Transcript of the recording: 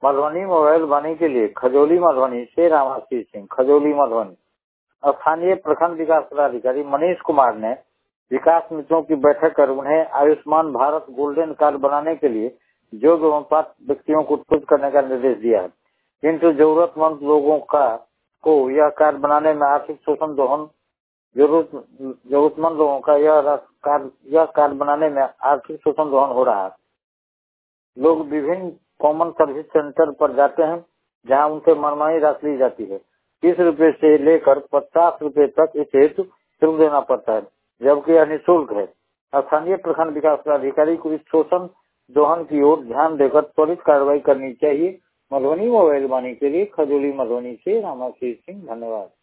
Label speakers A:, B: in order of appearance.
A: Madhubani mobile वाणी के लिए खजौली मधुबनी से रामाशीष सिंह, खजौली मधुबनी। स्थानीय प्रखंड विकास पदाधिकारी मनीष कुमार ने विकास मित्रों की बैठक कर उन्हें आयुष्मान भारत गोल्डन कार्ड बनाने के लिए योग्य एवं पात्र व्यक्तियों को उत्कृत करने का निर्देश दिया है, किंतु जरूरतमंद लोगों को यह कार्ड बनाने में आर्थिक शोषण दोहन जरूरतमंद लोगों का यह कार्ड बनाने में आर्थिक शोषण दोहन हो रहा है। लोग विभिन्न कॉमन सर्विस सेंटर पर जाते हैं जहां उनसे मनमानी राशि ली जाती है। 30 रुपए से लेकर 50 रुपए तक इस हेतु शुल्क देना पड़ता है, जबकि यह निःशुल्क है। स्थानीय प्रखंड विकास पदाधिकारी को इस शोषण दोहन की ओर ध्यान देकर त्वरित कार्रवाई करनी चाहिए। मधुबनी मोबाइल वाणी के लिए खजौली मधुबनी से रामाशीष सिंह, धन्यवाद।